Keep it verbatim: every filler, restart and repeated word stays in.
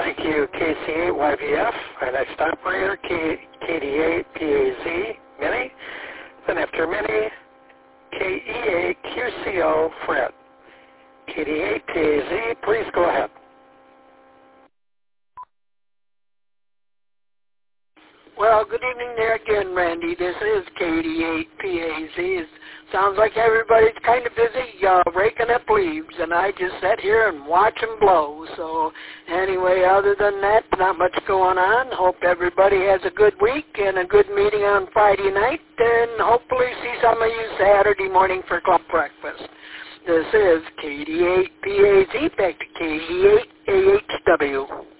Thank you, K C eight Y V F. Our next operator, K D eight P A Z Mini. Then after Mini, K E eight Q C O Fred. K D eight P A Z, please go ahead. Well, good evening there again, Randy. This is K D eight P A Z. It sounds like everybody's kind of busy uh, raking up leaves, and I just sit here and watch them blow. So anyway, other than that, not much going on. Hope everybody has a good week and a good meeting on Friday night, and hopefully see some of you Saturday morning for club breakfast. This is K D eight P A Z, back to K D eight A H W.